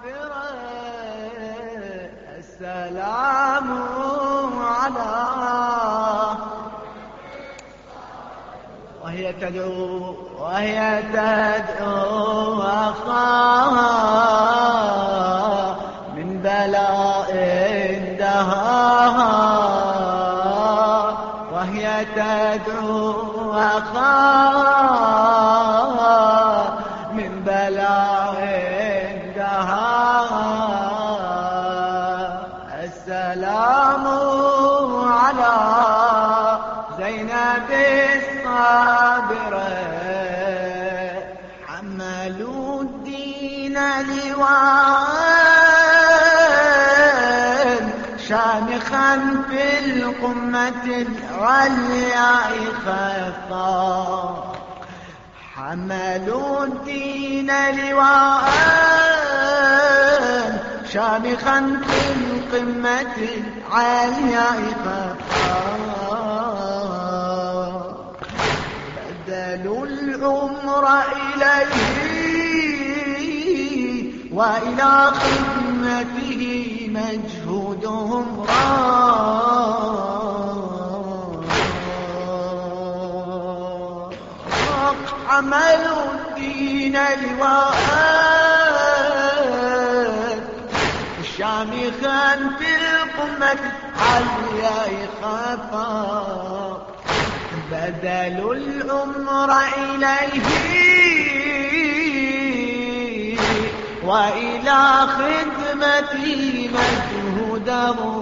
السلام على وهي تدعو أخاها من بلاء دهاها، وهي تدعو أخاها من بلاء دهاها. السلام على زينب الصابرة، حملوا الدين لواء شامخا في القمة العلياء خفا. حملوا الدين لواء شامخا في القمة العلياء خفا. بدلوا العمر إليه وإلى خدمته مجهودهم راق. عملوا الدين لواء شامخا في القمة علياء خفا. بدلوا العمر إليه وإلى خدمته مجهودهم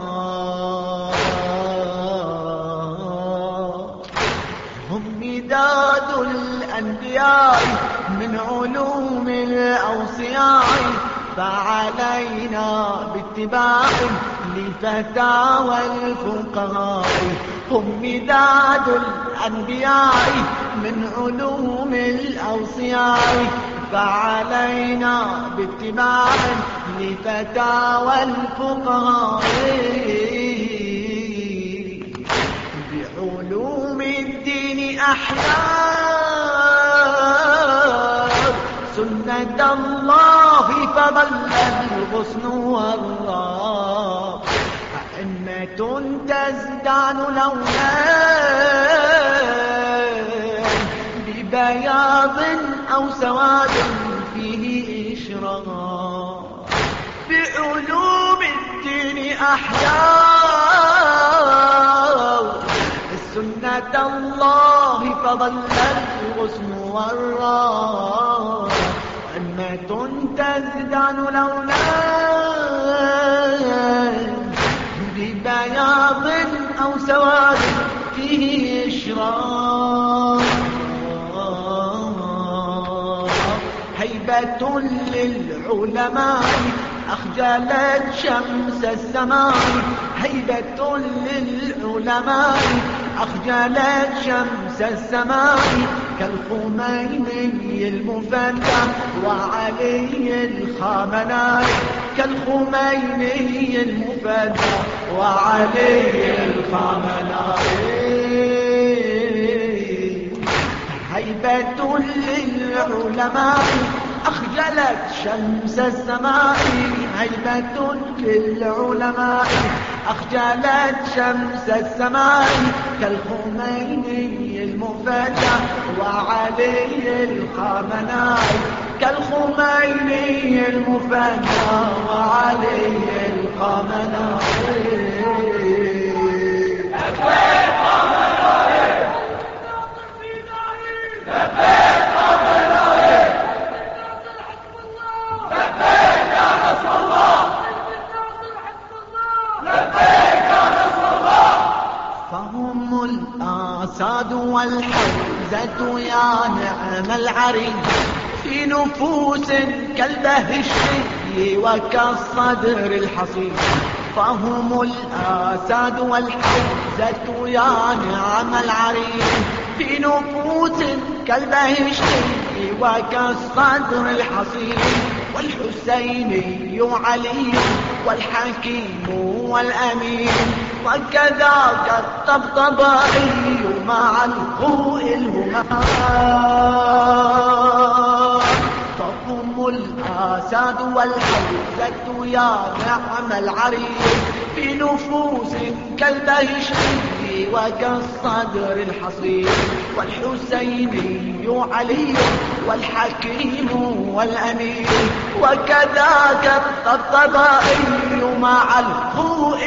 راق. هم مداد الأنبياء من علوم الأوصياء، فعلينا باتباع لفتاوى الفقهاء. هم مداد الأنبياء من علوم الأوصياء، فعلينا باتباع لفتاوى الفقهاء. بعلوم الدين أحياء سنة الله فظل الغصن والراق. أئمة تزدان لونا ببياض أو سواد فيه إشراق. بعلوم الدين أحياء سنة الله فظل الغصن والراق. أئمة تزدان لونا ببياض أو سواد فيه إشراق. هيبة للعلماء أخجلت شمس السماء. هيبة للعلماء أخجلت شمس السماء. كالخميني المفدى وعلي الخامنئي. كالخميني المفدى وعلي الخامنئي. هيبة للعلماء أخجلت شمس السماء. هيبة للعلماء أخجلت شمس السماء. كالخميني المفدى وعلي الخامنئي. كالخميني المفدى وعلي الخامنئي. فهم الأساد والحوزة يا نعم العريس، في نفوس كالبهشي وكالصدر الحصين. فهم الأساد والحوزة يا نعم العريس، في نفوس كالبهشي وكالصدر الحصين. والحسيني علي والحكيم والأمين، وكذاك الطبطبائي مع الخوء الهمام. فهم الآساد والحوزة يا نعم العريس في نفوس كالبهشت وكالصدر الحصين والحسيني علي والحكيم والأمين وكذاك الطبطبائي مع الخوء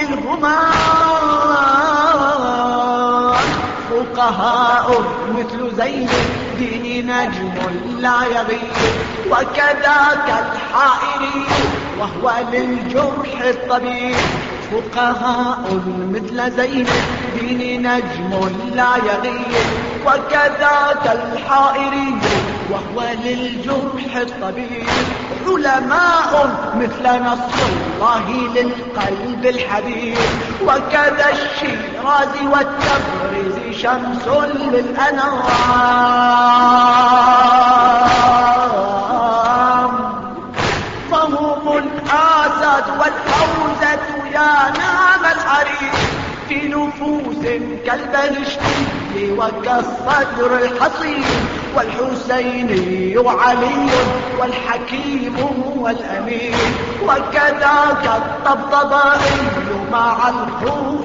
الهمام فقهاء مثل زين الدين نجم لا يغيب وكذاك الحائري وهو للجرح الطبيب فقهاء مثل زين الدين نجم لا يغيب وكذاك الحائري وهو للجرح الطبيب علماء مثل نصر الله للقلب الحبيب وكذا الشيرازي والتبريز شمس للأنوام فهم الآساد والحوزة يا نعم الحريق في نفوس كالبهشت وكالصدر الحصين والحسيني علي والحكيم والأمين وكذاك الطبطبائي مع الخوء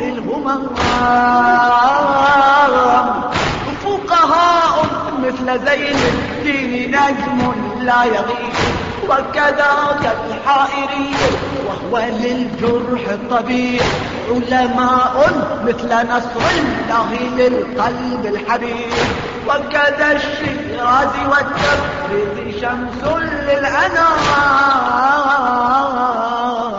الهمام فقهاء مثل زين الدين نجم لا يغيب وكذاك الحائري وهو للجرح الطبيب علماء مثل نصر الله للقلب الحبيب وكذا الشيرازي والتبريز شمس للأنام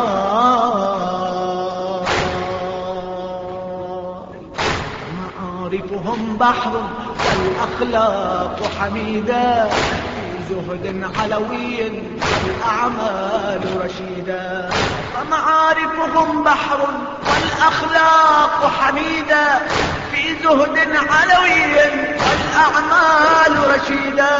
معارفهم بحر والأخلاق حميدة زهد علوي والأعمال رشيدة فمعارفهم بحر والأخلاق حميدة في زهد علوي والأعمال رشيدة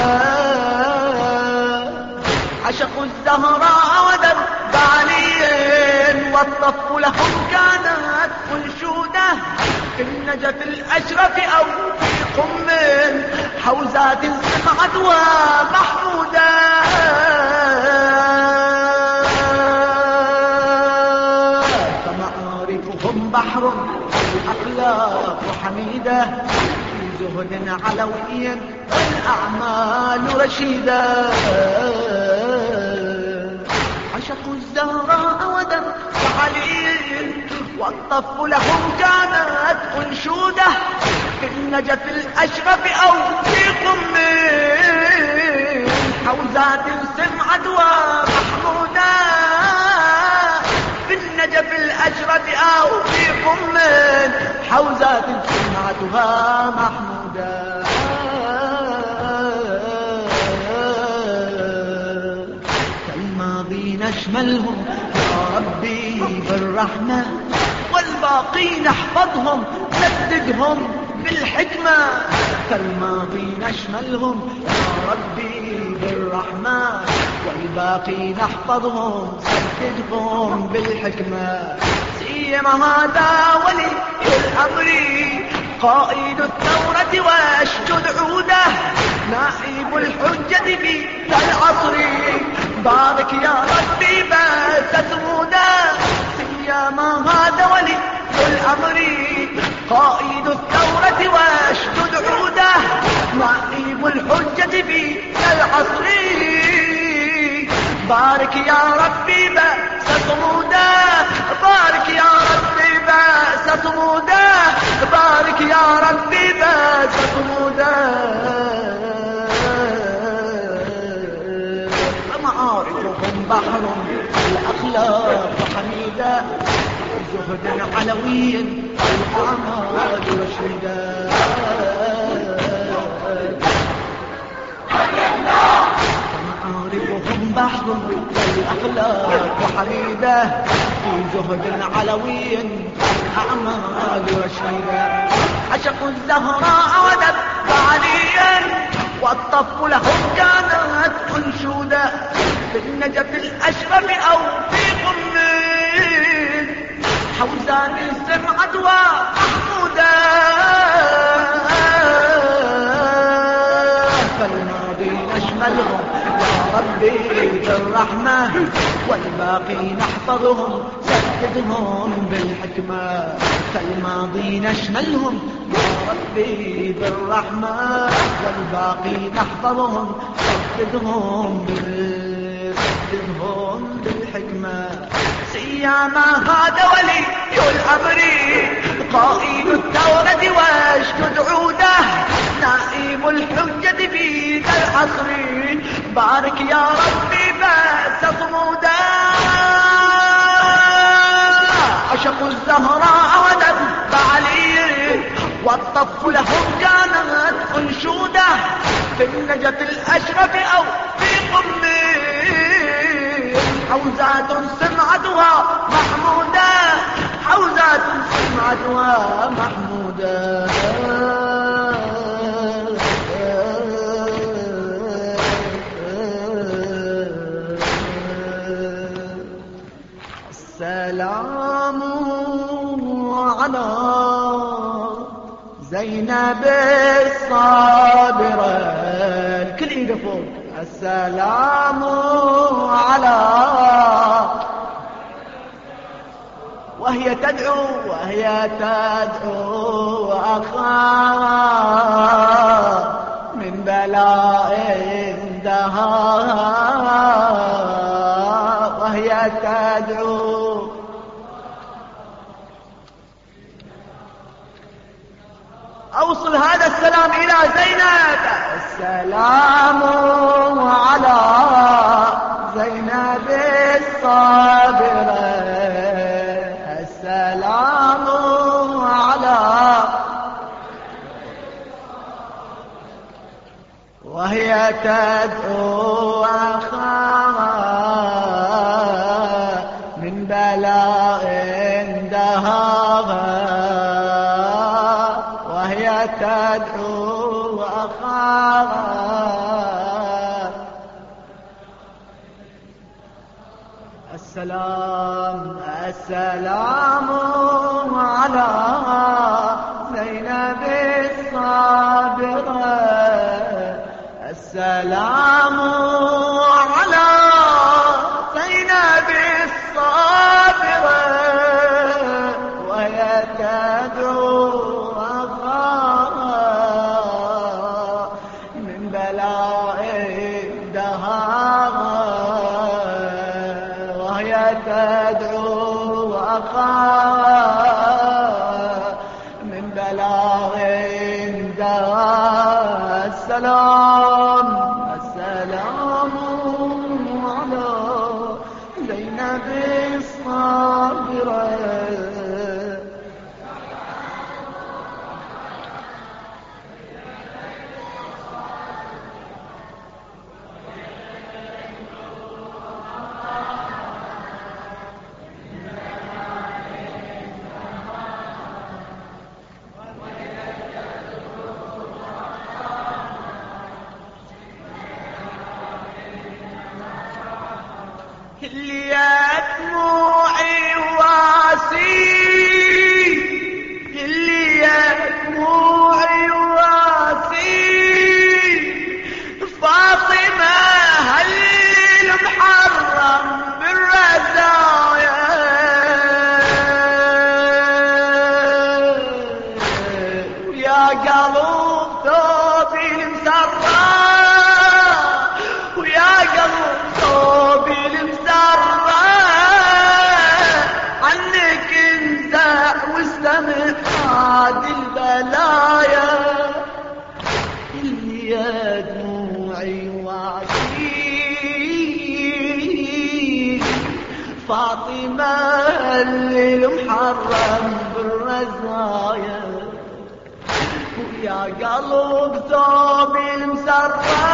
عشقوا الزهراء ودب عليهم والطف لهم كانت أنشودة في النجف الأشرف أو في قم حوزات سمعت ومحمودة فمعارفهم بحر الأخلاق حميدة في زهد علوي والأعمال رشيدة عشقوا الزهراء ودب عليهم والطف لهم كانت أنشودة في النجف الأشرف أو في قم حوزات سمعت ومحمودة في النجف الأشرف أو في قم حوزات سمعتها محمودة كالماضي نشملهم يا ربي بالرحمة والباقين احفظهم سددهم بالحكمة كالماضي نشملهم يا ربي بالرحمة والباقين احفظهم سددهم بالحكمة سيما هذا ولي الأمر قائد الثورة واشجد عوده نائب الحجة في العصر بارك يا ربي بات ثمودا سيما هذا ولي الأمر قائد الثورة واشجد عوده نائب الحجة في العصر بارك يا ربي بأس صمودا بارك يا ربي بأس صمودا بارك يا ربي بأس صمودا فمعارفهم بحر الأخلاق حميدة زهد علوي والأعمال رشيدة فمعارفهم بحر الأخلاق حميدة في زهد علوي والأعمال رشيدة عشقوا الزهراء ودب عليا والطف لهم كانت أنشودة في النجف الأشرف أو في قم حوزان سمعت ومحمودة فالماضي نشملهم يا ربي بالرحمة والباقي نحفظهم سددهم بالحكمة فالماضي نشملهم يا ربي بالرحمة والباقي نحفظهم سددهم بالحكمة سيما هذا ولي الأمر قائد الثورة واشدد عوده نائب الحجة في ذا العصر بارك يا ربي بأس صمودا عشقوا الزهراء ودب علي والطف لهم كانت انشوده في النجف الأشرف أو في قمه حوزات سمعتها محمودة حوزات سمعتها محمودة السلام على زينب الصابرة الكل ايده فوق السلام على وهي تدعو أخاها من بلاء دها وهي تدعو أوصل هذا السلام إلى زينب السلام على زينب الصابرة السلام على وهي تدعو أخاها من بلاء دهاها وهي تدعو أخاها السلام على زينب الصابرة السلام على زينب الصابرة وهي تدعو أخاها من بلاء دهاها وهي تدعو أخاها من بلاء دهاها السلام على زينب الصابرة اللي دموعي واسي اللي دموعي واسي فاطمة هل المحرم بالرزايا ويا قلب ثوبي المسرى ويا قلب ثوبي عنك انزع واستمع عاد البلايا اللي يا دموعي وعسي فاطمة اللي المحرم بالرزايا ويا قلب ثوبي المسرى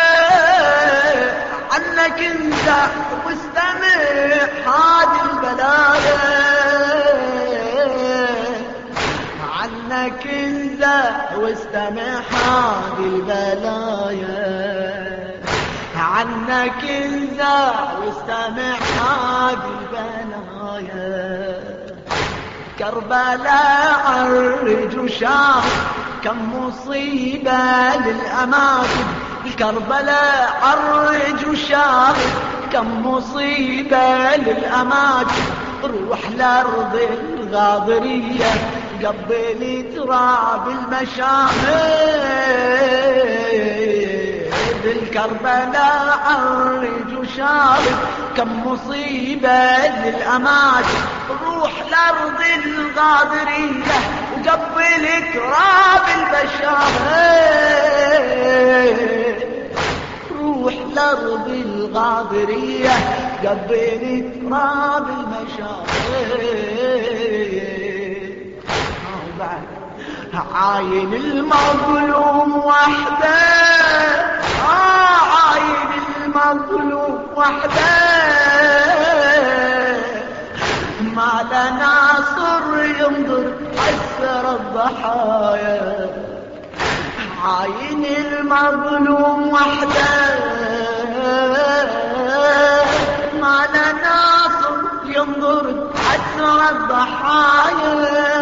عنك انزع واستمع حاد البلايا عنك انزع واستمع حاد البلايا عنك انزع واستمع حاد البلايا كربلاء عرج وشاف كم مصيبة للأماكن كربلاء عرج وشاهد كم مصيبة للأماكن. روح لأرض الغاضرية قبل تراب المشاهد. الكربلاء عرج وشاهد كم مصيبة للأماكن. روح لأرض الغاضرية وقبل تراب المشاهد. روح لأرض الغاضرية قبل تراب المشاهد. عاين المظلوم وحده، عاين المظلوم وحده، ما له ناصر ينظر عسر الضحايا. عاين المظلوم وحده، ما له ناصر ينظر عسر الضحايا.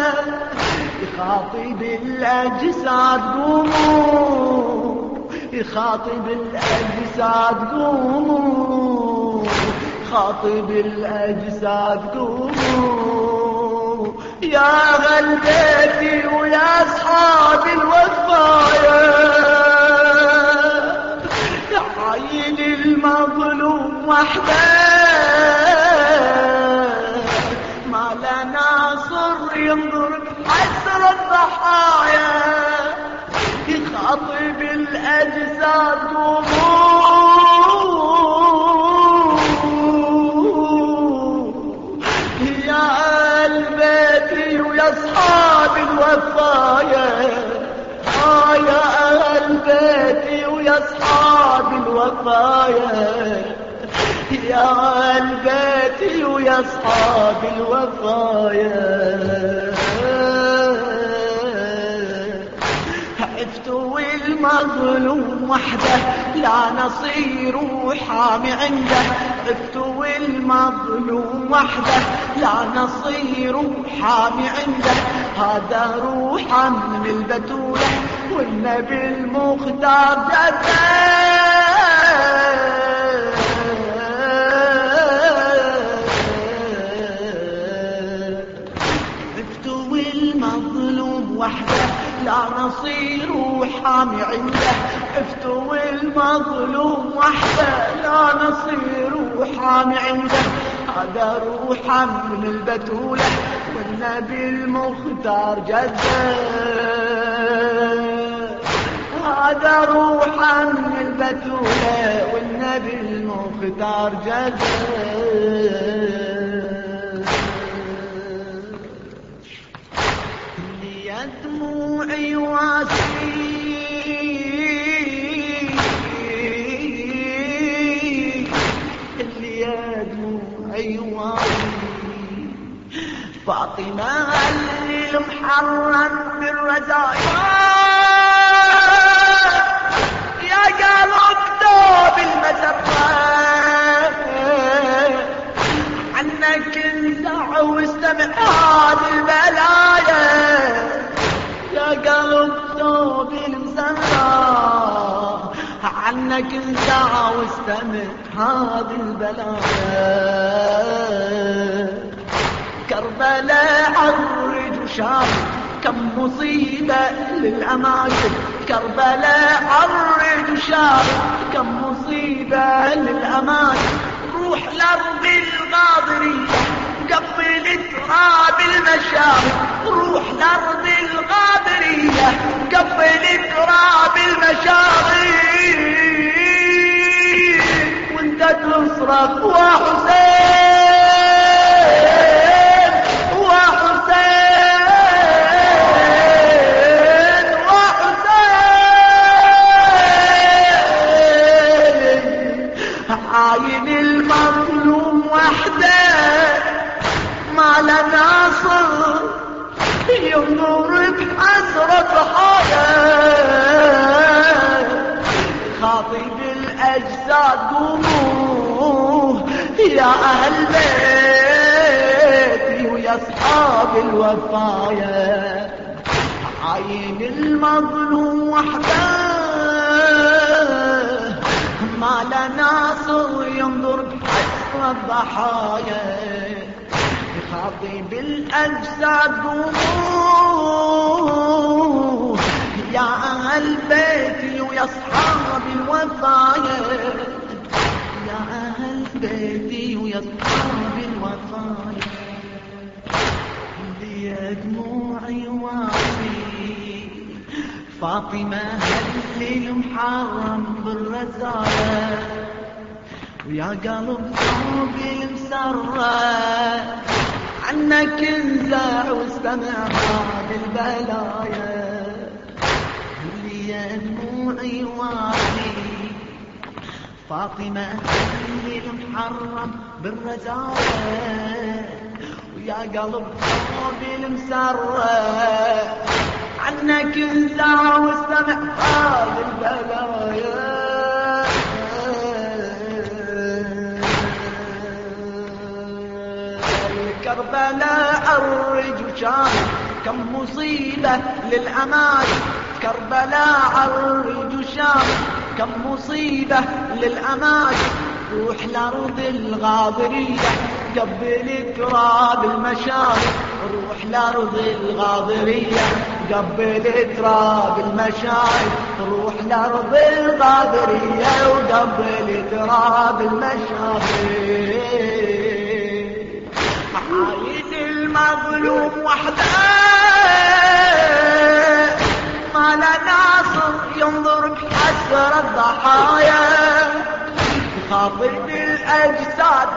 يخاطب الأجساد قوموا، يخاطب الأجساد قوموا، خاطب الأجساد قوموا. يا أهل بيتي ويا أصحاب الوفايا. عاين المظلوم وحده، ما له ناصر ينظر عسر الضحايا. يخاطب الأجساد قوموا، يا أهل بيتي ويا أصحاب الوفايا. يا أهل بيتي ويا أصحاب الوفايا. يا أهل بيتي ويا أصحاب الوفايا. عفتوا المظلوم وحده لا نصير حامي عنده. عفتوا المظلوم وحده لا نصير حامي عنده. هذا روحا من البتولة والنبي المختار جده. وحده لا نصير حامي عنده. افتوا المظلوم وحده لا نصير حامي عنده. هذا روحا من البتولة والنبي المختار جده. هذا روحا من البتولة والنبي المختار جده. دموعي واسي اللي يا دموعي واسي. فاطمة اللي المحرم بالرزايا. يا قلب دوب المسرات عنك انزع واستمع هذه البلايا. يا قلب ثوب المسرى عنك انزع واستمع هذه البلايا. كربلاء عرج وشاهد كم مصيبة للأماكن. كربلاء عرج وشاهد كم مصيبة للأماكن. روح لأرض الغاضرية قبل تراب المشاهد. روح لأرض الغاضرية قبل تراب المشاهد. وانت تصرخ وحسين وحسين وحسين. عاين المظلوم وحده ما له ناصر ينظر بحسرة حياة. خاطب الأجساد قوموا، يا أهل بيتي ويا أصحاب الوفايا. عاين المظلوم وحده ما لا ناصر ينظر بحسر الضحايا يخاطب الأجساد قوموا يا أهل بيتي ويا أصحاب الوفايا يا أهل بيتي ويا أصحاب الوفايا لي دموعي واسي فاطمة هل المحرم بالرزايا ويا قلب صوبي المسرة عنك انزع واستمع هذه البلايا لي دموعي واسي فاطمة اللي المحرم بالرزايا ويا قلب صوبي المسرة عنك انزع واستمع هذه البلايا كربلاء الرج وشام كم مصيبة للأمان كربلاء الرج وشام كم مصيبة للأمان روح لأرض الغاضرية قبل تراب المشارق روح لأرض الغاضرية قبل تراب المشارق روح لأرض الغاضرية وقبل تراب المشارق عايد المظلوم وحده ما لا ناصر ينظر بحسر الضحايا يخاطب الأجساد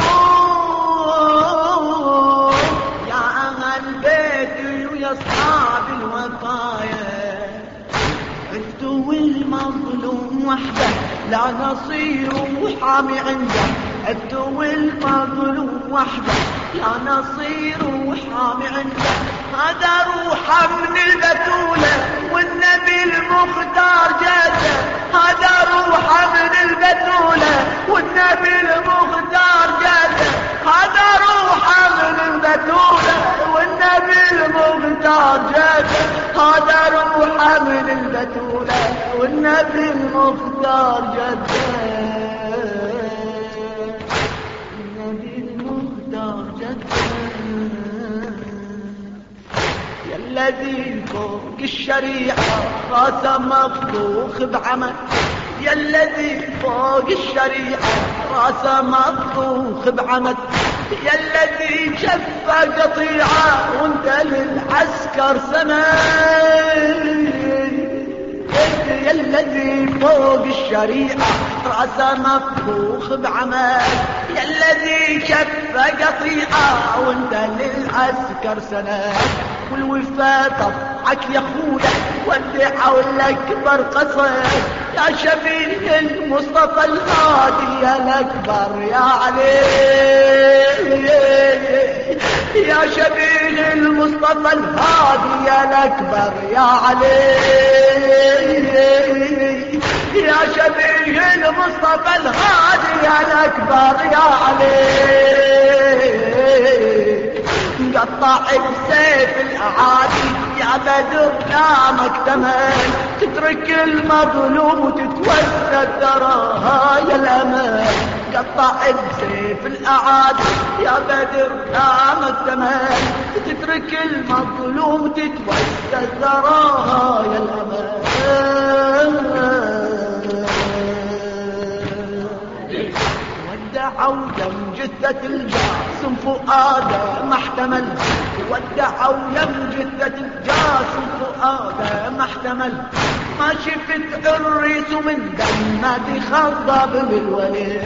يا أهل بيتي ويا أصحاب الوفايا عدوا المظلوم وحده لا نصير وحامي عنده عدوا المظلوم وحده لا نصير وحامي عنده هذا روحه من البتولة والنبي المختار جاده هذا روحه من البتولة والنبي المختار جاده هذا روحه من البتولة والنبي المختار جاده هذا روحه من البتولة والنبي المختار جاده يا الذي فوق الشريعة راسه مفضوخ بعمل يا الذي فوق الشريعة راسه مفضوخ بعمل يا الذي شف قطيعة وانت للعسكر سند يا الذي فوق الشريعة رأسه مفضوخ بعمل يا الذي شف قطيعة وانت للعسكر سند والوفا طبعك يا خويا ودعوا الأكبر قصد يا شبيه المصطفى الهادي يا الأكبر يا علي يا شبيه المصطفى الهادي يا الأكبر يا علي يا شبيه المصطفى الهادي يا الأكبر يا علي قطع بسيف الأعادي يا بدر لا مكتمل تترك المظلوم وتتوسد تراها يا الأمل قطع بسيف الأعادي يا بدر لا مكتمل تترك المظلوم وتتوسد تراها يا الأمل ودعوا دم جثة الجاسم فؤاده ما احتمل ودعوا دم جثة الجاسم فؤاده ما احتمل ما شفت الريس من دم ما تخضب بالولي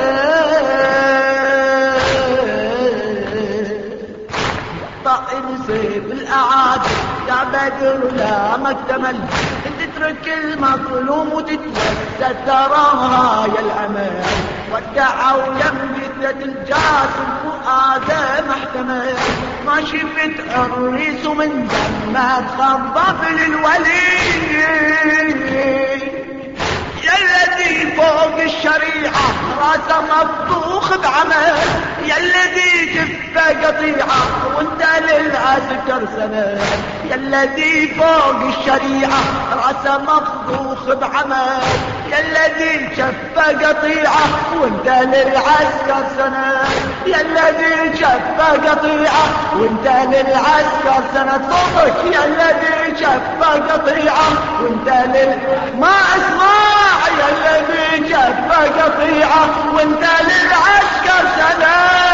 طائر سيف الأعادي يا بدر لا ما اكتمل تترك المظلوم وتتوسد تراها يا الأمل ودعوا يم جثة الجاسم فؤاده ما احتمل ما شفت الريس من دم ما تخضب للولي يا الذي فوق الشريعة راسه مفضوخ بعمل، يا الذي جفه قطيعة وانت للعسكر سند، يا الذي فوق الشريعة راسه مفضوخ بعمل، يا الذي جفه قطيعة وانت للعسكر سند، يا الذي جفه قطيعة وانت للعسكر سند، صوتك يا الذي جفه قطيعة وانت ما اسمع، يا الذي جفه قطيعة وانت للعسكر سند،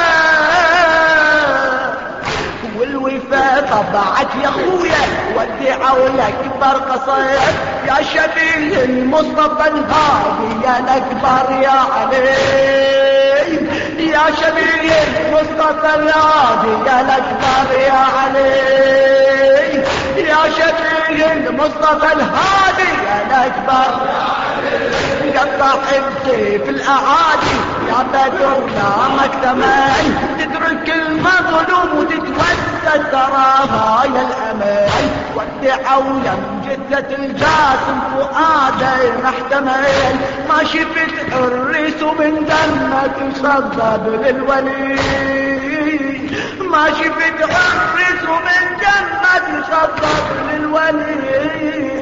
والوفا طبعك يا خويا ودعوا لك برقصيت، يا شبيه المصطفى الهادي يا الاكبر يا علي، يا شبيه المصطفى الهادي يا الاكبر يا علي، يا شبيه المصطفى الهادي يا الاكبر يا علي، قطع بسيف الاعادي يا بدر لا مكتمل، تترك المظلوم وتتوسل تراها يا الامل، ودعوا لم جثة الجاسم فؤاده محتمل، ما شفت الريس من دمه تصدب للولي، ما شفت الريس من دمه تصدب للولي،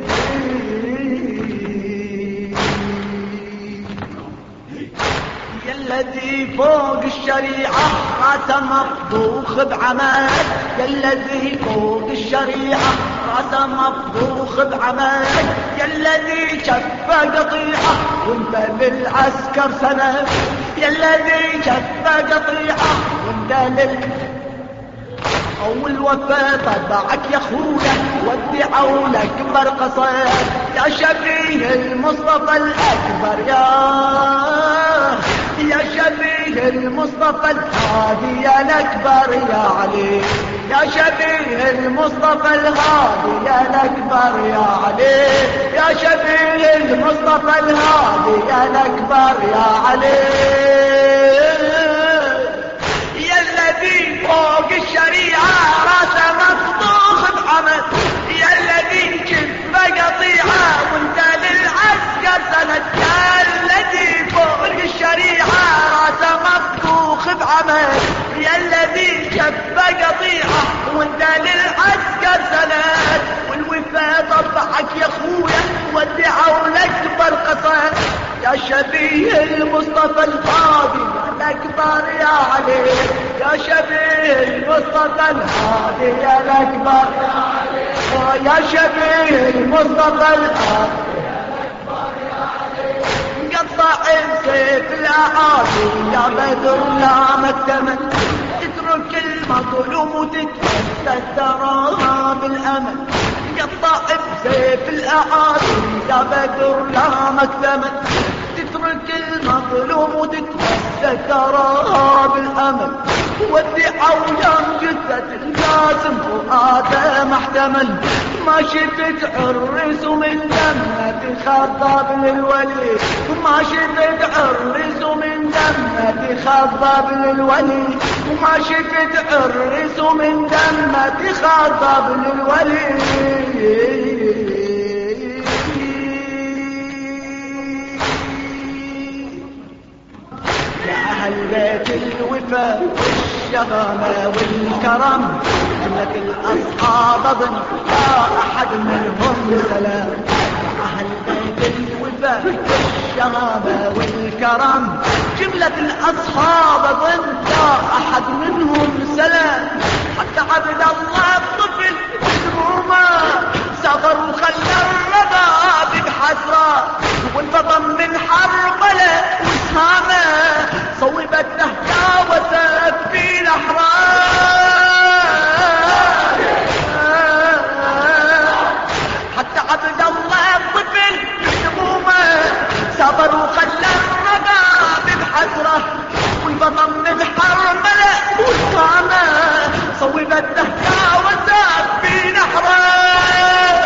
الذي فوق الشريعة راسه مفضوخ بعمل، يا الذي فوق الشريعة راسه مفضوخ بعمل، يا الذي شفه قطيعة وانت للعسكر سند، يا الذي شفه قطيعة وانت أول وفا طبعك يا خويا ودعوا لك برقصيت، يا شبيه المصطفى الأكبر يا شبيه المصطفى الهادي يا الأكبر يا علي، يا شبيه المصطفى الهادي يا الأكبر يا علي، يا شبيه المصطفى الهادي يا الأكبر يا علي، يا الذي فوق الشريعة راسه مفضوخ بعمل، يا الذي جفه قطيعة وانت للعسكر سند، يا الذي فوق الشريعة راسه مفضوخ بعمل، يا الذي جفه قطيعة وانت للعسكر سند، والوفا طبعك يا خويا ودعوا لك برقصة، يا شبيه المصطفى الهادي يا الأكبر يا علي، يا شبيه المصطفى الهادي يا الأكبر يا علي، يا شبيه المصطفى الهادي يا الأكبر يا علي، قطع بسيف الأعادي يا بدر لا مكتمل، تترك المظلوم وتتوسل تراها بالأمل، قطع بسيف الأعادي يا بدر لا مكتمل، تترك المظلوم وتتوسل تراها بالأمل، ودعوا يوم جثة الجاسم فؤاده محتمل، ما شفت عرس من دمه تخضب للولي، ما شفت عرس من دمه تخضب للولي، وما شفت عرس من دمه تخضب للولي، أهل بيت الوفا والشغامة والكرم، جملة الأصحاب أظن لا أحد منهم سلام، أهل بيت الوفا والشغامة والكرم، جملة الأصحاب أظن لا أحد منهم سلام، حتى عبد الله الطفل مهمومة سافر وخلى الرباب بحسرة، وانفضم من حربله وسهامه صوبت له وسف في الأحرار، حتى عبد الله الطفل مهمومة سافر وخلى الرباب بحسرة، وانفضم من حربله وسهامه صوبت له وسف في الأحرار،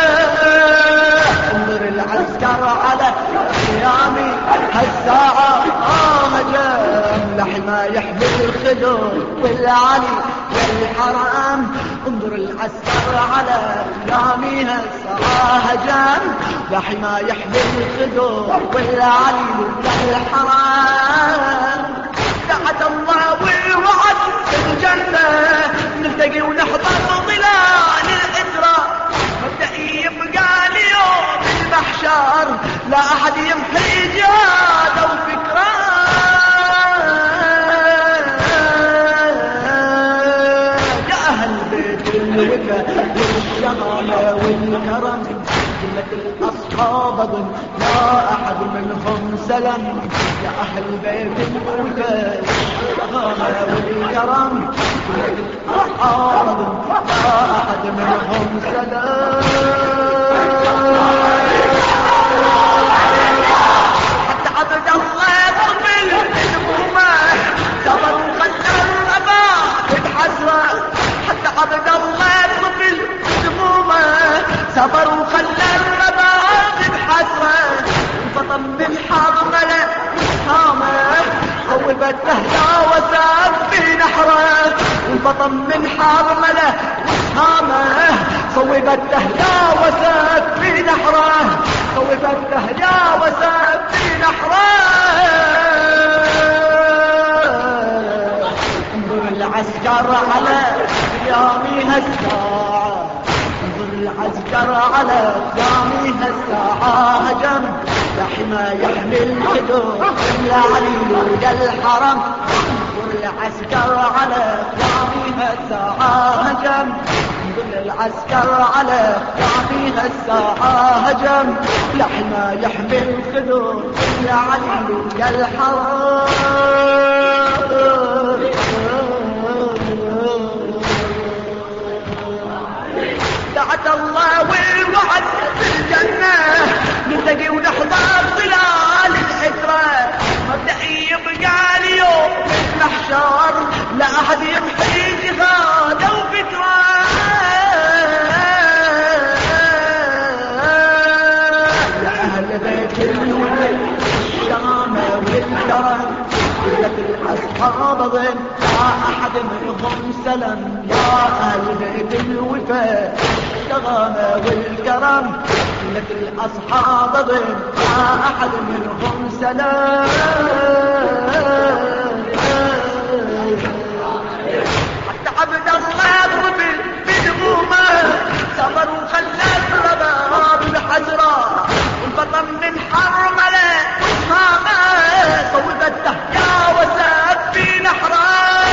انظر العسكر على قيامي هالساعة هجم لحما يحمل الخدود والعلي للحرام. انظر العسكر على قيامها سعى هجم لحما يحمي الخدور والعليل للحرام. دعت الله والوعد الجنة نلتقي ونحضر ظلال الإسراء. مبدئي يبقى اليوم المحشر لا أحد يمحي جهاده وفكره. يا أهل بيت الوفا والشغالة والكرم جملة الأصحاب أظن لا أحد منهم سلم. يا أهل بيت الوفا والشغالة والكرم جملة الأصحاب أظن لا أحد منهم سلم. حتى عبد الله قبل الهمومة صبر وخسر الأباء بحسرة. حتى عبد الله قبل الهمومة صبر وخلى الأباء بحسرة. انفطم من حرملة وسهامة صوبت له وساب في نحره. انفطم من حرملة وسهامة صوبت له وساب في نحره. صوبت له وساب في نحره. انظر العسكر على قيامها الساعة. انظر العسكر على قيامها الساعة هجم لحما يحمي الخدور والعليل للحرم. انظر العسكر على قيامها الساعة هجم. انظر العسكر على قيامها الساعة هجم لحما يحمي الخدور والعليل للحرم. دعت الله والوعد بالجنة نلتقي ونحضر ظلال الحسرة. مبدئي يبقى اليوم المحشر لا أحد يمحي جهاده وفكره. يا أهل بيت الوفا والشغامة والكرم جملة الأصحاب ظن لا أحد منهم سلم. يا أهل بيت الوفا والشغامة والكرم جملة الأصحاب ظن لا أحد منهم سلم. حتى عبد الله قبل بدمومه صبر وخلى الرباب بحسرة. انفطم من حرملة وسهامة صوبته يا وساب في نحره.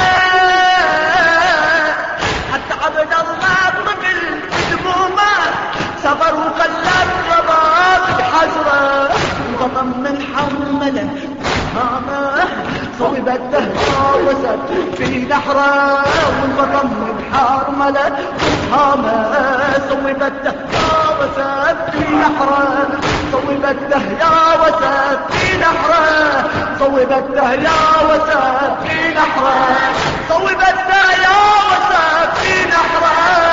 حتى عبد الله قبل بدمومه صبر وخلى الرباب بحسرة. انفطم من حرملة وسهامة صوبته يا وساب في نحره. وانفطم من حرملة وسهامة صوبته يا وساب في نحره. صوبته يا وساب في نحره. صوبته يا وساب في نحره. صوبته يا وساب في نحره.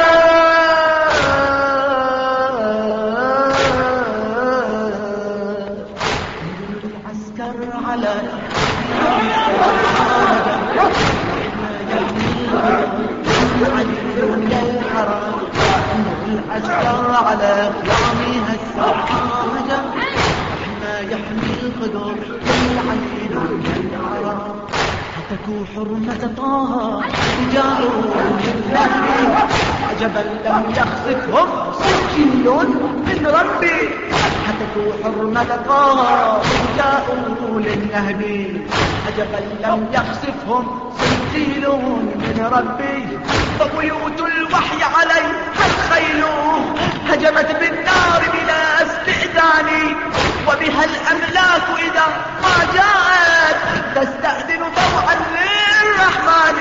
العسكر على العسكر على قيامها الساعة هجم لحما يحمي الخدور والعليل للحرام. هتكوا حرمة طه رجال للنهب عجبا لم يخسفهم سجين من ربي. هتكوا حرمة طه رجال للنهب عجبا لم يخسفهم سجين من ربي. فبيوت الوحي عليها الخيل هجمت بالنار بلا استئذان. وبها الأملاك إذا ما جاءت تستأذن طوعا للرحمن.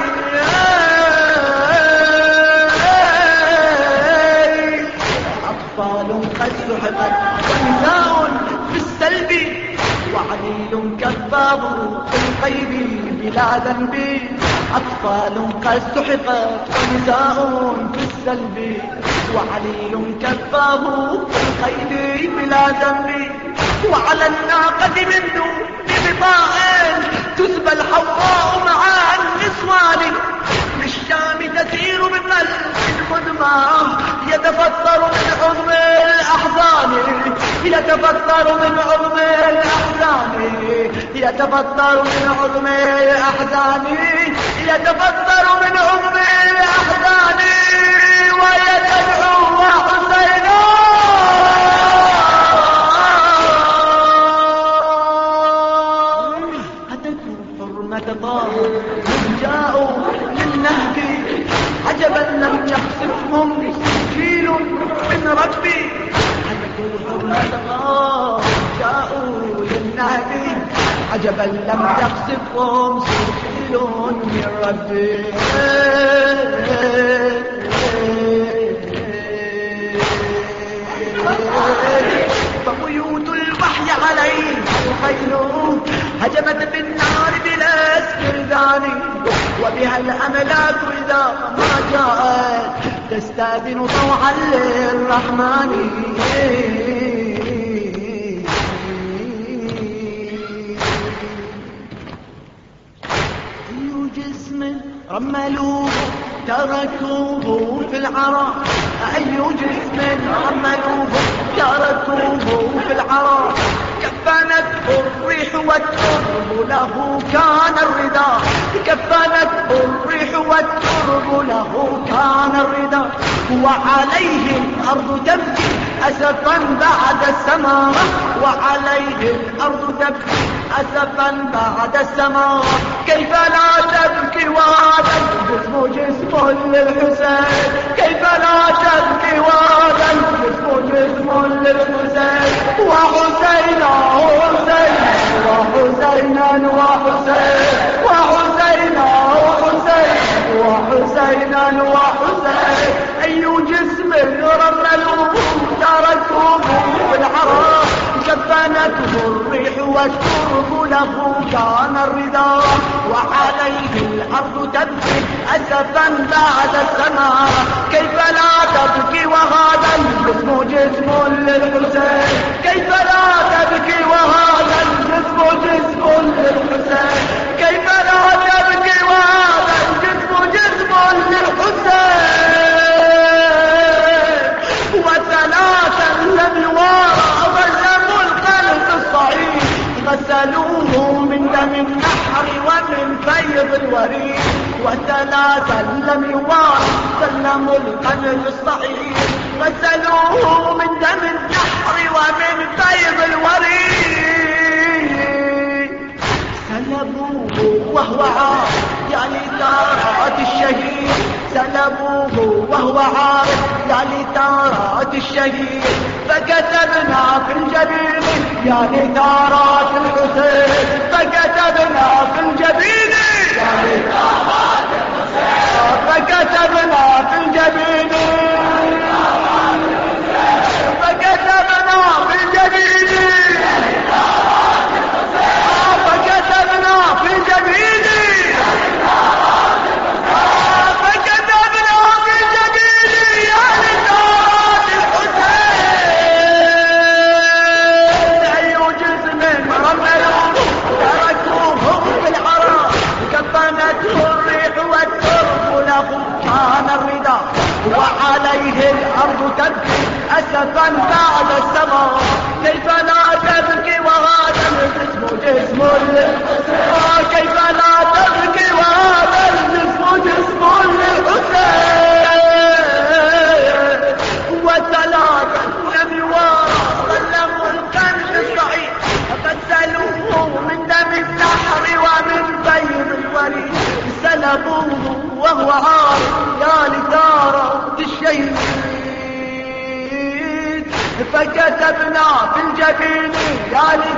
أطفال قد سحقت ونساء في السلب وعليل كذاب في الغيب بلا ذنب. أطفال قد سحقت ونساء في السلب وعليل كذاب في الغيب بلا ذنب. وعلى الناقة من دون بطاء تسبى الحواء مع النسوان للشام يتفطر من عظم أحزاني، يتفطر من عظم أحزاني ويدعو حسينا. هتكوا حرمة طه من جاءوا للنهب، عجبا لم يخسفهم جيل من ربي. هتكوا حرمة طه جاءوا للنهب، عجبا لم يخسفهم جيل من ربي. فبيوت الوحي عليه خير هجمت بالنار بلا استئذان، وبها الأملاك إذا ما جاءت تستأذن طوعا للرحمن. أي جسم رملوه تركوه في العراء، أي جسم رملوه تركوه في العراء. كفنته الريح والترب له كان الرداء، كفنته الريح والترب له كان الرداء. وعليه الأرض تبكي أسفا بعد السماء، وعليه الأرض تبكي أسفا بعد السماء. كيف لا تبكي وهذا الجسم جسم للحسين، كيف لا تبكي وهذا الجسم جسم للحسين. وحسينا حسين وحسينا وحسين، وحسينا وحسين وحسينا وحسين. أي جسم رملوه تركوه في العراء، كفنته الريح والترب له كان الرداء. وعليه الأرض تبكي أسفا بعد السماء. كيف لا تبكي وهذا الجسم جسم للحسين، كيف لا تبكي وهذا الجسم جسم للحسين. كيف لا تبكي وهذا الجسم جسم للحسين. وثلاثا لم يوارى غزموا القلب الصعيد، غسلوه من دم النحر ومن فيض الوريد. وثلاثا لم يوارى سلموا القلب الصعيد، غسلوه من دم النحر ومن فيض الوريد. سلبوه وهو عار يا لثارات الشهيد، سلبوه وهو عار يا لثارات الشهيد. فكتبنا في الجبين يا لثارات الحسين، فكتبنا في الجبين يا لثارات الحسين، فكتبنا في الجبين فكتبنا في الجبين فكتبنا في الجبين فكتبنا في الجبين يا لثارات الحسين. أي جسم رملوه تركوه في العراء، كفنته الريح والترب له كان الرداء. وعليه الأرض تبكي أسفا بعد السماء. كيف لا تبكي وهذا الجسم جسم للحسين، كيف لا تبكي وهذا الجسم جسم للحسين. وثلاثا لم يوارى سلموا القلب الصعيد، غسلوه من دم النحر ومن فيض الوريد. سلبوه وهو عار يا لثارات الشهيد. فكتبنا في الجبين يا